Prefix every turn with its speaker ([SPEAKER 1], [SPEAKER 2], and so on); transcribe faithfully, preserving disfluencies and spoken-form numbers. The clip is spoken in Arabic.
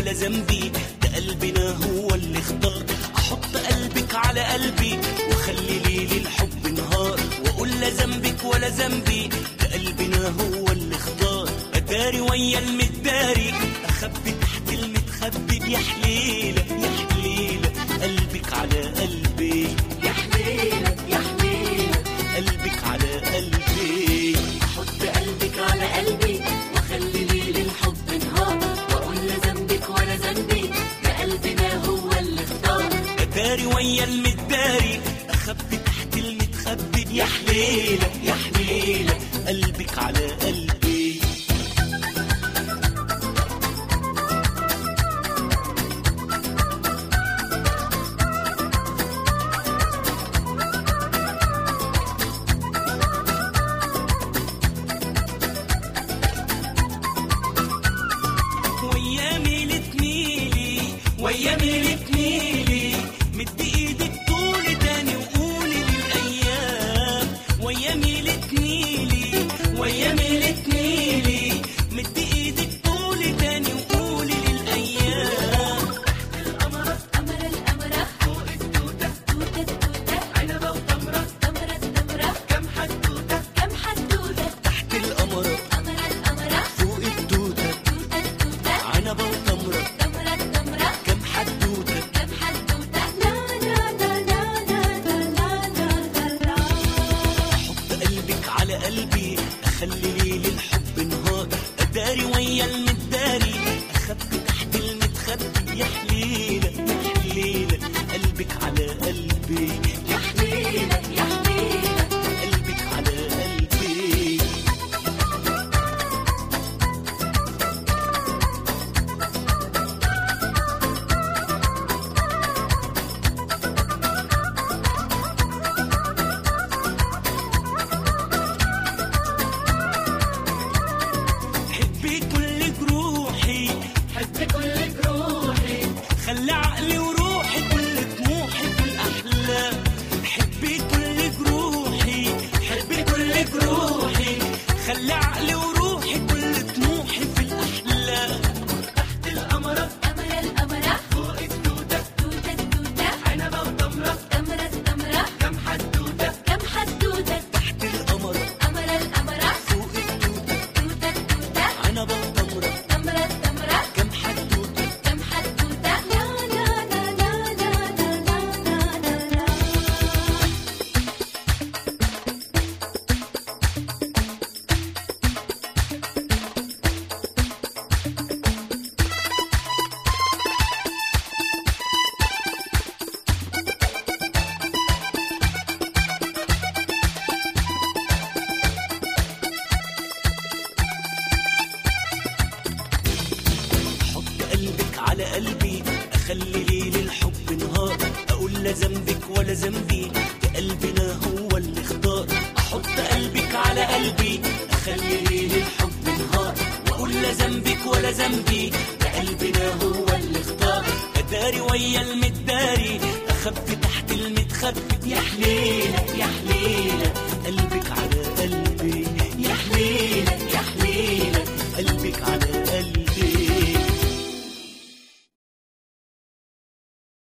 [SPEAKER 1] ولا ذنبي، ده قلبنا هو اللي اختار. احط قلبك على قلبي وخلي ليلي الحب نهار، واقول لا ذنبك ولا ذنبي، ده قلبنا هو اللي اختار. اداري ويا المداري، اخبي تحت المتخبي، يا حليله يا حليله قلبك على قلبي،
[SPEAKER 2] يا حليلة يا حليلة
[SPEAKER 1] قلبك على قلبي.
[SPEAKER 2] حط قلبك على قلبي وخلي ليل الحب نهار، واقول لا ذنبك ولا ذنبي، ده قلبنا هو اللي اختار.
[SPEAKER 1] اداري ويا المداري، اخبي تحت المتخبي، يا حليله يا حليله قلبك على قلبي. ويا ميلة ميلي ويا ميلة ميلي، مد ايدك طولي تاني وقولي للايام. ويا ميلة ميلي ويا ميلة ميلي، مد ايدك طولي تاني وقولي للايام.
[SPEAKER 2] القمرة قمر القمرة فوق التوتة توتة التوتة، عنبة وتمرة تمرة التمرة، كم حدوتة كم حدوتة.
[SPEAKER 1] تحت القمرة
[SPEAKER 2] قمر القمرة
[SPEAKER 1] فوق التوتة،
[SPEAKER 2] توتة التوتة،
[SPEAKER 1] عنبة وتمرة
[SPEAKER 2] تمرة التمرة،
[SPEAKER 1] كم حدوتة.
[SPEAKER 2] كم حدوتة. لا لا لا لا لا لا لا لا لا.
[SPEAKER 1] احط قلبك على قلبي، اخلي ليل الحب نهار. اداري ويا المداري، اخبي تحت المتخبي، يا حليله يا حليله قلبك على قلبي،
[SPEAKER 2] يا حليلة يا حليلة
[SPEAKER 1] قلبك على قلبي. حبي كل جروحي،
[SPEAKER 2] حب كل جروحي،
[SPEAKER 1] خلي عقلي وروحي كل طموحي في الأحلام. حبي كل جروحي، حبي كل جروحي، خلي عقلي وروحي كل طموحي في الأحلام.
[SPEAKER 2] تحت القمرة قمر القمرة فوق التوتة توتة التوتة، عنبة وتمرة تمرة التمرة، كم حدوتة كم حدوتة.
[SPEAKER 1] تحت القمرة
[SPEAKER 2] قمر القمرة
[SPEAKER 1] فوق التوتة،
[SPEAKER 2] توتة التوتة،
[SPEAKER 1] عنبة وتمرة
[SPEAKER 2] تمرة التمرة،
[SPEAKER 1] كم حدوتة.
[SPEAKER 2] كم حدوتة. لا لا لا لا لا لا لا لا لا.
[SPEAKER 1] احط قلبك على قلبي، اخلي ليل الحب نهار. اقول لا ذنبك ولا ذنبي، ده قلبنا هو اللي اختار. احط قلبك على قلبي، اخلي ليل الحب نهار. واقول لا ذنبك ولا ذنبي، ده قلبنا هو اللي اختار. اداري ويا المداري، اخبي تحت المتخبي، يا حليله يا حليله قلبك على قلبي.